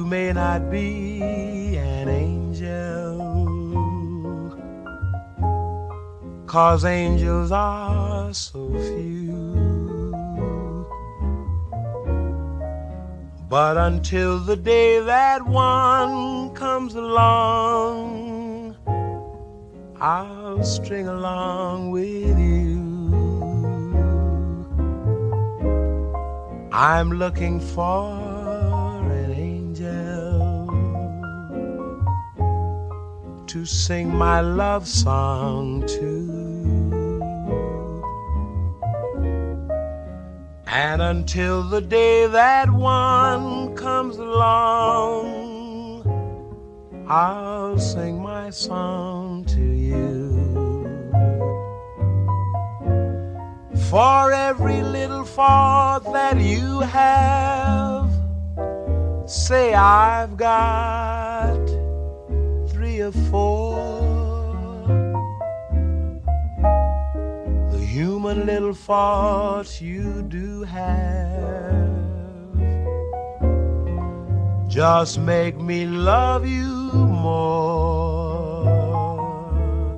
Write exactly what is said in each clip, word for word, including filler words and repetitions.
may not be an angel, 'cause angels are so few. But until the day that one comes along, I'll string along with you. I'm looking for an angel to sing my love song to. And until the day that one comes along, I'll sing my song to you. For every little fault that you have, say I've got three or four. The human little faults you do have just make me love you more.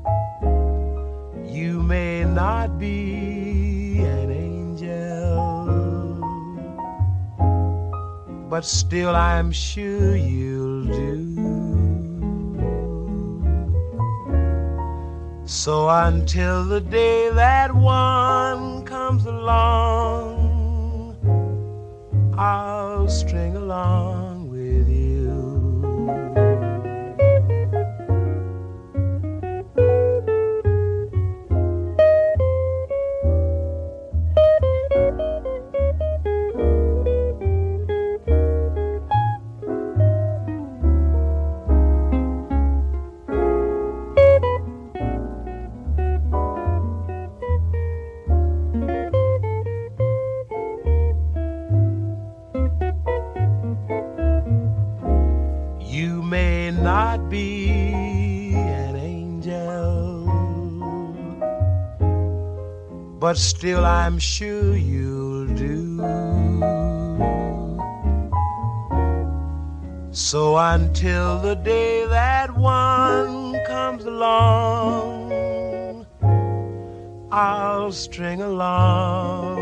You may not be an angel, but still I'm sure you'll do. So until the day that one comes along, I'll string along with you. Not be an angel, but still I'm sure you'll do. So until the day that one comes along, I'll string along